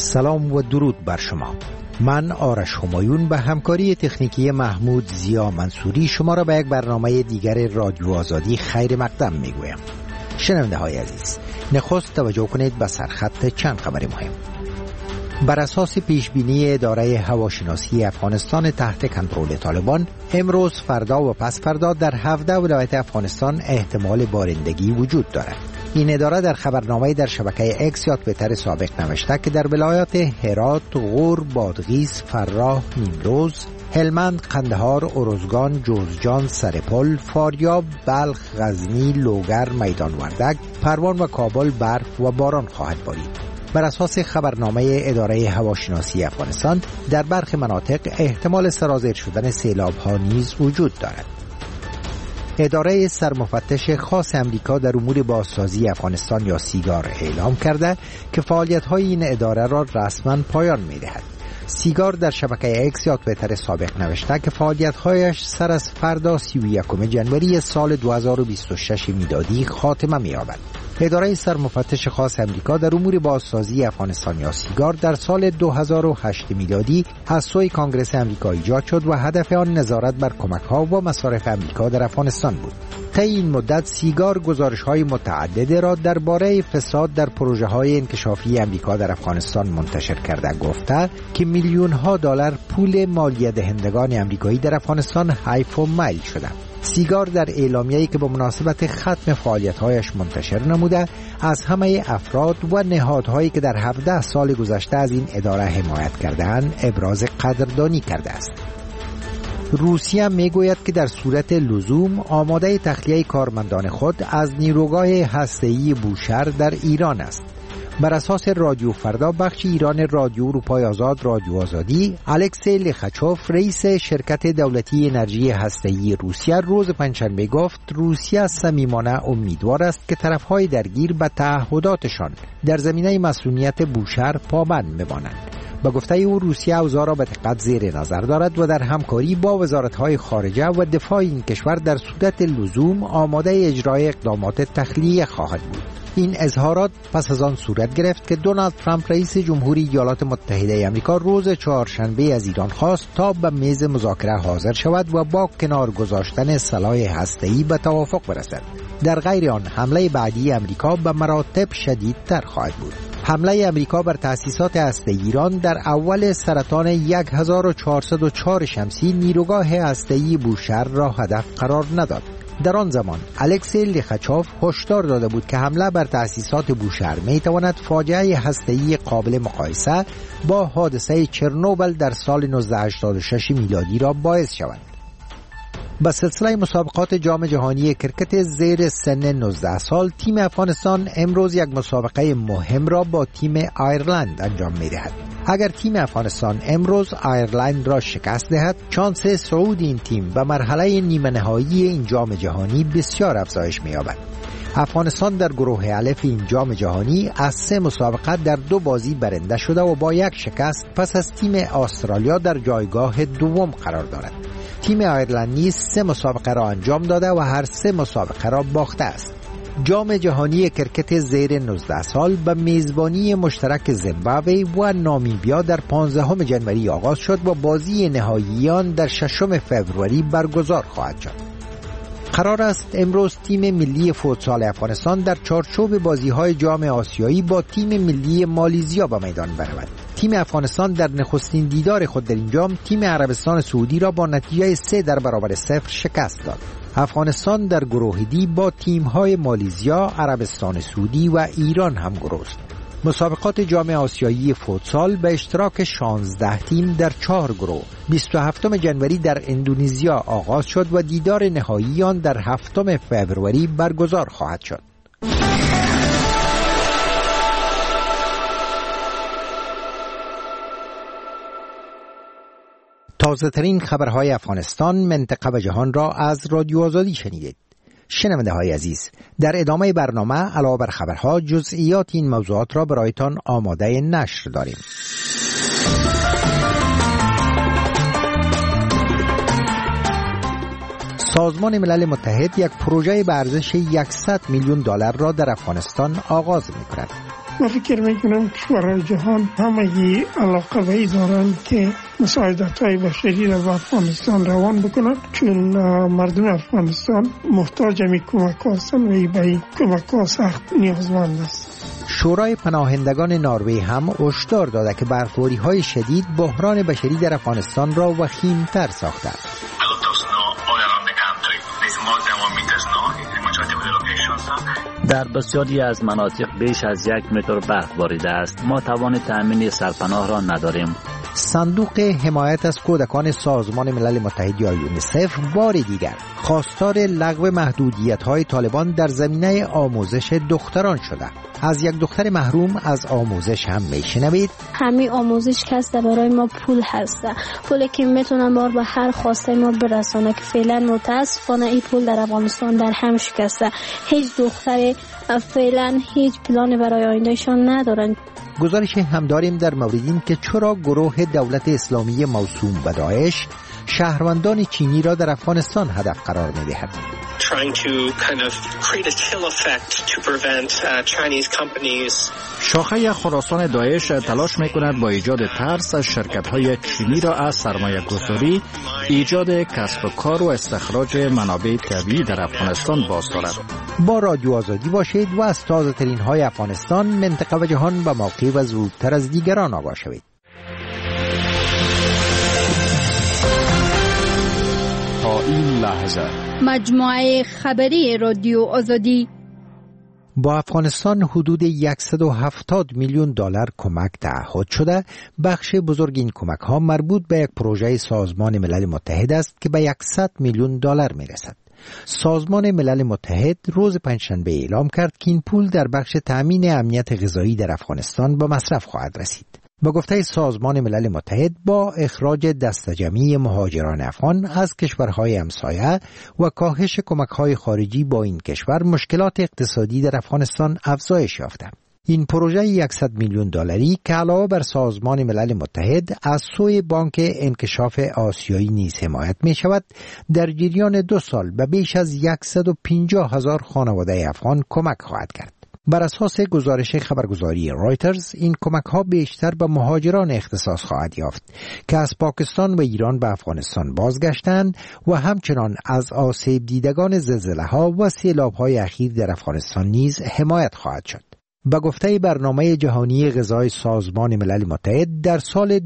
سلام و درود بر شما. من آرش همایون به همکاری تکنیکی محمود زیا منصوری شما را به یک برنامه دیگر رادیو آزادی خیر مقدم میگویم. شنونده های عزیز، نخست توجه کنید به سرخط چند خبر مهم. بر اساس پیشبینی اداره هواشناسی افغانستان تحت کنترل طالبان، امروز، فردا و پس فردا در 17 ولایت افغانستان احتمال بارندگی وجود دارد. این اداره در خبرنامه در شبکه اکس یا توییتر سابق نوشته که در ولایات هرات، غور، بادغیس، فراه، نیمروز، هلمند، قندهار، ارزگان، جوزجان، سرپل، فاریاب، بلخ، غزنی، لوگر، میدان وردک، پروان و کابل برف و باران خواهد بارید. بر اساس خبرنامه اداره هواشناسی افغانستان، در برخی مناطق احتمال سرازیر شدن سیلاب‌ها نیز وجود دارد. اداره سرمفتش خاص امریکا در امور بازسازی افغانستان یا سیگار اعلام کرده که فعالیت‌های این اداره را رسما پایان می‌دهد. سیگار در شبکه اکس یا توییتر سابق نوشته که فعالیت‌هایش سر از فردا 31 جنوری سال 2026 میلادی خاتمه می‌یابد. اداره سرمفتش خاص امریکا در امور بازسازی افغانستان یا سیگار در سال 2008 میلادی از سوی کانگرس امریکا ایجاد شد و هدف آن نظارت بر کمک‌ها و مصارف امریکا در افغانستان بود. طی این مدت سیگار گزارش‌های متعدد را درباره فساد در پروژه‌های انکشافی امریکا در افغانستان منتشر کرده گفته که میلیون‌ها دلار پول مالیه دهندگان امریکایی در افغانستان حیف و میل شده. سیگار در اعلامیه‌ای که به مناسبت ختم فعالیت‌هایش منتشر نموده، از همه افراد و نهادهایی که در 17 سال گذشته از این اداره حمایت کرده‌اند ابراز قدردانی کرده است. روسیه میگوید که در صورت لزوم آماده تخلیه کارمندان خود از نیروگاه هسته‌ای بوشهر در ایران است. بر اساس رادیو فردا بخش ایران رادیو اروپای آزاد رادیو آزادی، الکسی لخچوف رئیس شرکت دولتی انرژی هسته‌ای روسیه روز پنجشنبه گفت روسیه صمیمانه امیدوار است که طرف‌های درگیر به تعهداتشان در زمینه مسئولیت بوشهر پابند بمانند. با گفته او روسیه اوضاع را به دقت زیر نظر دارد و در همکاری با وزارت‌های خارجه و دفاع این کشور در صورت لزوم آماده اجرای اقدامات تخلیه خواهد بود. این اظهارات پس از آن صورت گرفت که دونالد ترامپ رئیس جمهوری ایالات متحده آمریکا روز چهارشنبه از ایران خواست تا به میز مذاکره حاضر شود و با کنار گذاشتن سلاح هسته‌ای به توافق برسد. در غیر آن حمله بعدی آمریکا به مراتب شدیدتر خواهد بود. حمله آمریکا بر تأسیسات هسته‌ای ایران در اول سرطان 1404 شمسی نیروگاه هسته‌ای بوشهر را هدف قرار نداد. در آن زمان الکسی لخچوف هشدار داده بود که حمله بر تأسیسات بوشهر میتواند فاجعه هسته‌ای قابل مقایسه با حادثه چرنوبل در سال 1986 میلادی را باعث شود. با سلسله مسابقات جام جهانی کرکت زیر سن 19 سال، تیم افغانستان امروز یک مسابقه مهم را با تیم آیرلند انجام می‌دهد. اگر تیم افغانستان امروز آیرلند را شکست دهد، شانس صعود این تیم به مرحله نیمه نهایی این جام جهانی بسیار افزایش می‌یابد. افغانستان در گروه الف این جام جهانی از 3 مسابقه در 2 بازی برنده شده و با 1 شکست پس از تیم استرالیا در جایگاه دوم قرار دارد. تیم آیرلند نیز 3 مسابقه را انجام داده و هر 3 مسابقه را باخته است. جام جهانی کرکت زیر 19 سال به میزبانی مشترک زیمبابوه و نامیبیا در 15 جنوری آغاز شد و بازی نهایی آن در 6 فوریه برگزار خواهد شد. قرار است امروز تیم ملی فوتسال افغانستان در چارچوب بازی‌های جام آسیایی با تیم ملی مالیزیا به میدان برود. تیم افغانستان در نخستین دیدار خود در این جام تیم عربستان سعودی را با نتیجه 3-0 شکست داد. افغانستان در گروه دی با تیم‌های مالیزیا، عربستان سعودی و ایران هم گروه است. مسابقات جام آسیایی فوتسال به اشتراک 16 تیم در 4 گروه 27 جنوری در اندونزیا آغاز شد و دیدار نهایی آن در 7 فوریه برگزار خواهد شد. تازه ترین خبرهای افغانستان، منطقه و جهان را از رادیو آزادی شنیدید. شنونده های عزیز، در ادامه برنامه علاوه بر خبرها جزئیات این موضوعات را برایتان آماده نشر داریم. سازمان ملل متحد یک پروژه به ارزش $100 میلیون را در افغانستان آغاز می‌کند. من فکر میکنم کشورهای جهان همگی علاقه به این دارند که مساعدت‌های بشری را به افغانستان روان بکنند، چون مردم افغانستان محتاج می کمک هستند و به کمک ها سخت نیازمند است. شورای پناهندگان نروژ هم هشدار داده که برخوردی‌های شدید بحران بشری در افغانستان را وخیم‌تر ساخته است. در بسیاری از مناطق بیش از 1 متر برف باریده است. ما توان تأمین سرپناه را نداریم. صندوق حمایت از کودکان سازمان ملل متحد یا یونیسف بار دیگر خواستار لغو محدودیت‌های طالبان در زمینه آموزش دختران شده. از یک دختر محروم از آموزش هم میشنوید. همین آموزش که برای ما پول هسته، پولی که میتونه ما به هر خواسته ما برسانه که فعلا متاسفانه این پول در افغانستان در هم شکسته. هیچ دختری فعلا هیچ پلانی برای آیندهشان ندارن. گزارش هم داریم در مورد این که چرا گروه دولت اسلامی موسوم به داعش شهروندان چینی را در افغانستان هدف قرار می‌دهد. شاخه خراسان داعش تلاش می‌کند با ایجاد ترس از شرکت‌های چینی را از سرمایه‌گذاری، ایجاد کسب و کار و استخراج منابع طبیعی در افغانستان بازدارد. با رادیو آزادی باشید و از تازه‌ترین های افغانستان، منطقه و جهان به موقع و زودتر از دیگران آگاه شوید. تا این لحظه مجموعه خبری رادیو آزادی با افغانستان حدود 170 میلیون دلار کمک تعهد شده. بخش بزرگ این کمک ها مربوط به یک پروژه سازمان ملل متحد است که به 100 میلیون دلار می رسد. سازمان ملل متحد روز پنجشنبه اعلام کرد که این پول در بخش تأمین امنیت غذایی در افغانستان به مصرف خواهد رسید. با گفته سازمان ملل متحد، با اخراج دست جمعی مهاجران افغان از کشورهای همسایه و کاهش کمک‌های خارجی با این کشور، مشکلات اقتصادی در افغانستان افزایش یافته. این پروژه 100 میلیون دلاری که علاوه بر سازمان ملل متحد از سوی بانک انکشاف آسیایی نیز حمایت می شود، در جریان 2 سال به بیش از 150,000 خانواده افغان کمک خواهد کرد. بر اساس گزارش خبرگزاری رایترز، این کمک ها بیشتر به مهاجران اختصاص خواهد یافت که از پاکستان و ایران به افغانستان بازگشتند و همچنان از آسیب دیدگان زلزله ها و سیلاب های اخیر در افغانستان نیز حمایت خواهد شد. به گفته برنامه جهانی غذای سازمان ملل متحد، در سال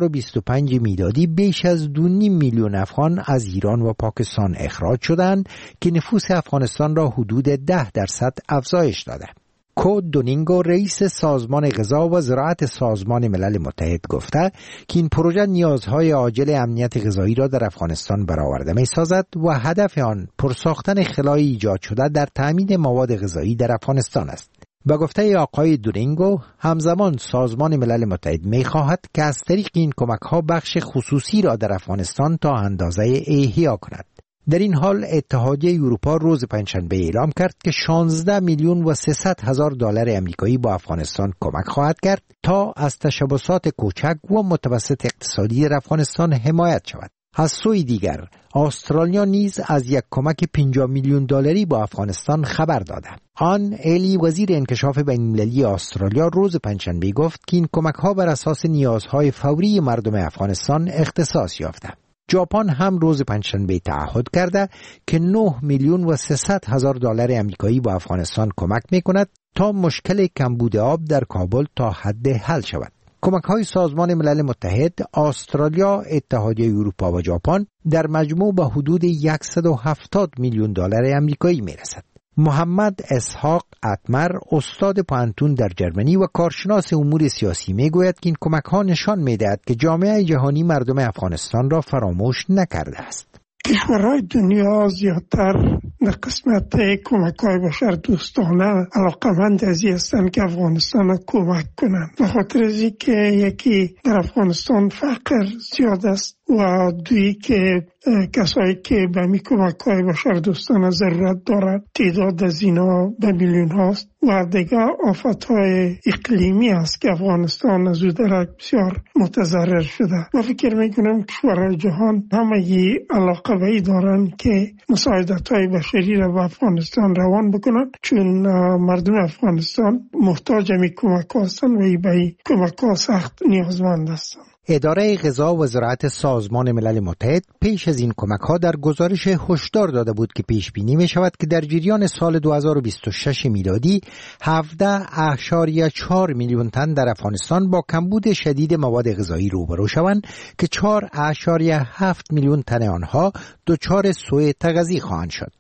2025 میلادی بیش از 2.5 میلیون افغان از ایران و پاکستان اخراج شدند که نفوس افغانستان را حدود 10% افزایش داده. کو دونینگو، رئیس سازمان غذا و زراعت سازمان ملل متحد، گفته که این پروژه نیازهای عاجل امنیت غذایی را در افغانستان برآورده می‌سازد و هدف آن پرساختن خلای ایجاد شده در تأمین مواد غذایی در افغانستان است. با گفته آقای دورینگو، همزمان سازمان ملل متحد می‌خواهد که از طریق این کمک‌ها بخش خصوصی را در افغانستان تا اندازه احیا کند. در این حال اتحادیه اروپا روز پنجشنبه اعلام کرد که 16 میلیون و 300 هزار دلار آمریکایی با افغانستان کمک خواهد کرد تا از تشبثات کوچک و متوسط اقتصادی در افغانستان حمایت شود. از سوی دیگر، استرالیا نیز از یک کمک 50 میلیون دلاری با افغانستان خبر داده. آن ایلی، وزیر انکشاف بین‌المللی استرالیا، روز پنجشنبه گفت که این کمک‌ها بر اساس نیازهای فوری مردم افغانستان اختصاص یافته. ژاپن هم روز پنجشنبه تعهد کرده که 9 میلیون و 300 هزار دلار آمریکایی با افغانستان کمک می‌کند تا مشکل کمبود آب در کابل تا حد حل شود. کمک‌های سازمان ملل متحد، استرالیا، اتحادیه اروپا و ژاپن در مجموع به حدود 170 میلیون دلار آمریکایی می‌رسد. محمد اسحاق اتمر، استاد پانتون در جرمنی و کارشناس امور سیاسی، میگوید که این کمک‌ها نشان می‌دهد که جامعه جهانی مردم افغانستان را فراموش نکرده است. کشورهای دنیا زیادتر در قسمت کمک‌های بشر دوستانه علاقمند از این هستند که افغانستان کمک کنند، به خاطر از اینکه یکی در افغانستان فقر زیاد است و دویی که کسایی که به می کمک‌های بشردوستانه ضرورت دارد تعداد از اینا به میلیون هاست و دیگه آفت‌های اقلیمی است که افغانستان از او درک بسیار متضرر شده. من فکر میکنم کشورهای جهان همگی علاقه به این دارن که مساعدت‌های بشری را به افغانستان روان بکنن، چون مردم افغانستان محتاج می کمک هستند و به کمک سخت نیازمند هستند. اداره غذا و زراعت سازمان ملل متحد پیش از این کمک‌ها در گزارش هشدار داده بود که پیش بینی می شود که در جریان سال 2026 میلادی 17.4 میلیون تن در افغانستان با کمبود شدید مواد غذایی روبرو شوند که 4.7 میلیون تن آنها دچار سوء تغذیه خواهند شد.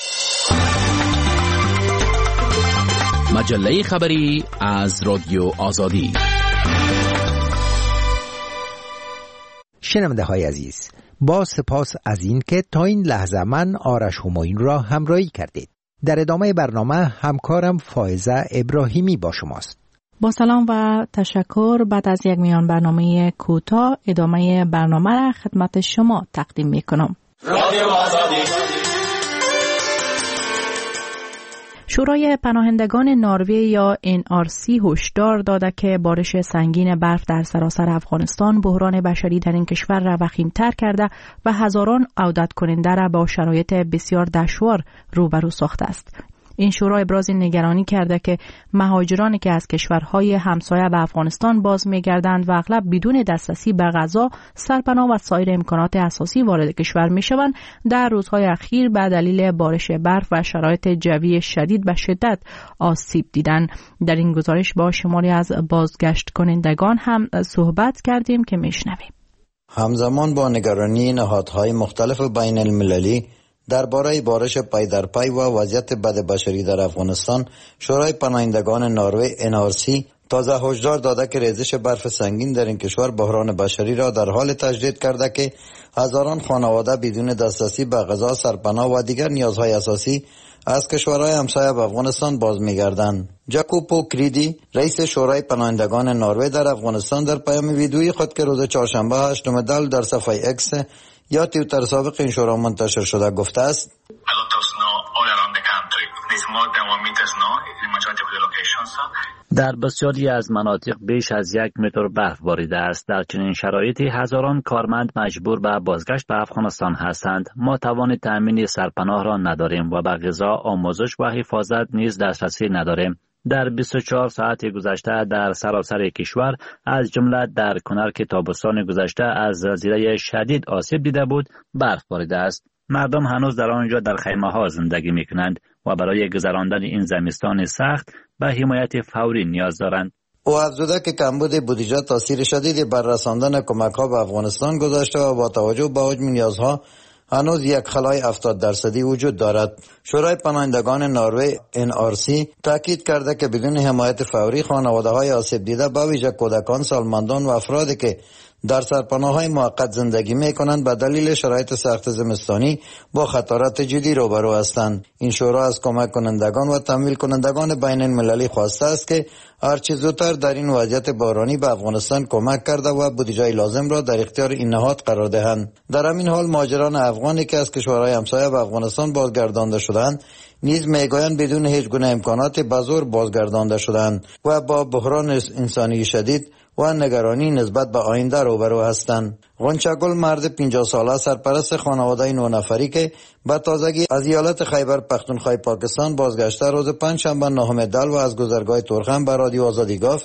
مجله خبری از رادیو آزادی. شنونده های عزیز، با سپاس از این که تا این لحظه من آرش همایون را همراهی کردید. در ادامه برنامه همکارم فائزه ابراهیمی با شماست. با سلام و تشکر. بعد از یک میان برنامه کوتاه ادامه برنامه را خدمت شما تقدیم میکنم. رادیو آزادی. شورای پناهندگان نروژ یا NRC هشدار داده که بارش سنگین برف در سراسر افغانستان بحران بشری در این کشور را وخیم‌تر کرده و هزاران عودت کننده را با شرایط بسیار دشوار روبرو ساخته است. این شورا ابراز نگرانی کرده که مهاجرانی که از کشورهای همسایه به افغانستان باز می‌گردند و اغلب بدون دسترسی به غذا، سرپناه و سایر امکانات اساسی وارد کشور می‌شوند، در روزهای اخیر به دلیل بارش برف و شرایط جوی شدید به شدت آسیب دیدند. در این گزارش با شماری از بازگشت کنندگان هم صحبت کردیم که میشنویم. همزمان با نگرانی نهادهای مختلف بین المللی درباره بارش پای در پای و وضعیت بد بشری در افغانستان، شورای پناهندگان نروژ NRC تازه هشدار داده که ریزش برف سنگین در این کشور بحران بشری را در حال تجدید کرده که هزاران خانواده بدون دسترسی به غذا، سرپناه و دیگر نیازهای اساسی از کشورهای همسایه به افغانستان باز می‌گردند. جاکوپو کریدی، رئیس شورای پناهندگان نروژ در افغانستان، در پیام ویدیویی خود که روز چهارشنبه 8 دی در صفحه اکس یا توییتر سابق این شورا منتشر شده گفته است: در بسیاری از مناطق بیش از 1 متر برف باریده است. در چنین شرایطی هزاران کارمند مجبور به بازگشت به افغانستان هستند. ما توان تأمین سرپناه را نداریم و به غذا، آموزش و حفاظت نیز دسترسی نداریم. در 24 ساعت گذشته در سراسر کشور از جمله در کنر که تابستان گذشته از زلزله شدید آسیب دیده بود، برف باریده است. مردم هنوز در آنجا در خیمه ها زندگی می کنند و برای گذراندن این زمستان سخت به حمایت فوری نیاز دارند. او افزوده که کمبود بودجه تاثیر شدیدی بر رساندن کمک ها به افغانستان گذاشته و با توجه به حجم نیازها هنوز یک خلای 70% وجود دارد. شورای پناهندگان نروژ NRC تاکید کرده که بدون حمایت فوری خانواده‌های آسیب دیده به ویژه کودکان، سالمندان و افرادی که در سرپناه‌های موقت زندگی می‌کنند به دلیل شرایط سخت زمستانی با خطرات جدی روبرو هستند. این شورا از کمک کنندگان و تمویل کنندگان بین المللی خواسته است که هرچه زودتر در این وضعیت بحرانی به افغانستان کمک کرده و بودجه لازم را در اختیار این نهاد قرار دهند. در همین حال مهاجران افغانی که از کشورهای همسایه به افغانستان بازگردانده شدند نیز میگویند بدون هیچ گونه امکانات به زور بازگردانده شدند و با بحران انسانی شدید و نگرانی نسبت به آینده روبرو هستند. غنچه‌گل مرد 50 ساله سرپرست خانواده 9 نفری که به تازگی از ایالت خیبر پختونخوا پاکستان بازگشته روز پنجشنبه 9 دی و از گذرگاه تورخم به رادیو آزادی گفت: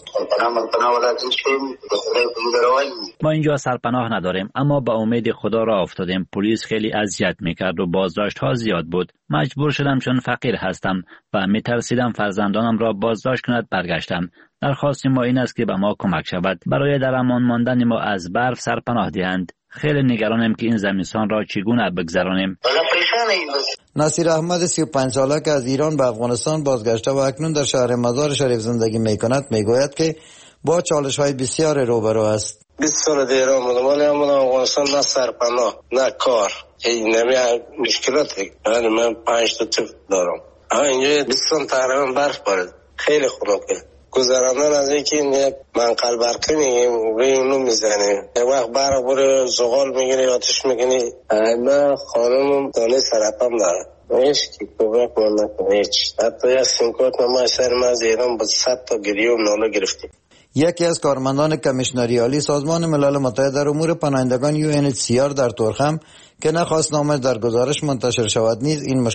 ما اینجا سرپناه نداریم، اما به امید خدا را افتادیم. پلیس خیلی اذیت میکرد و بازداشت ها زیاد بود. مجبور شدم چون فقیر هستم و میترسیدم فرزندانم را بازداشت کند برگشتم. درخواست ما این است که به ما کمک شود برای در امان ماندن ما از برف سرپناه دهند. خیلی نگرانم که این زمستان را چگونه بگذرانیم. نصیر احمد 35 ساله که از ایران به افغانستان بازگشته و اکنون در شهر مزار شریف زندگی میکند میگوید که با چالش‌های بسیار روبرو است. 20 سال در ایران بودم ولی افغانستان نه سرپناه نه کار. این مشکلاتی. یعنی من 5 تا طفل دارم. اینجا 20 سال تقریبا برف بارید. خیلی خنکه. گذراندن از اینکه یک منقل برقی میگیم روی اونو میزنیم، یک وقت برق بره زغال میگیره آتش میگیره. نه خانم دانه سرطان داره، هیچ کی کمک من نکنه، هیچ. حتی یک سیمکارت ما سر ما از ایران با 100 تا گریه و ناله گرفتیم. یکی از کارمندان کمیشنری عالی سازمان ملل متحد در امور پناهندگان UNHCR در تورخم که نخواست نامش در گزارش منتشر شود نیز این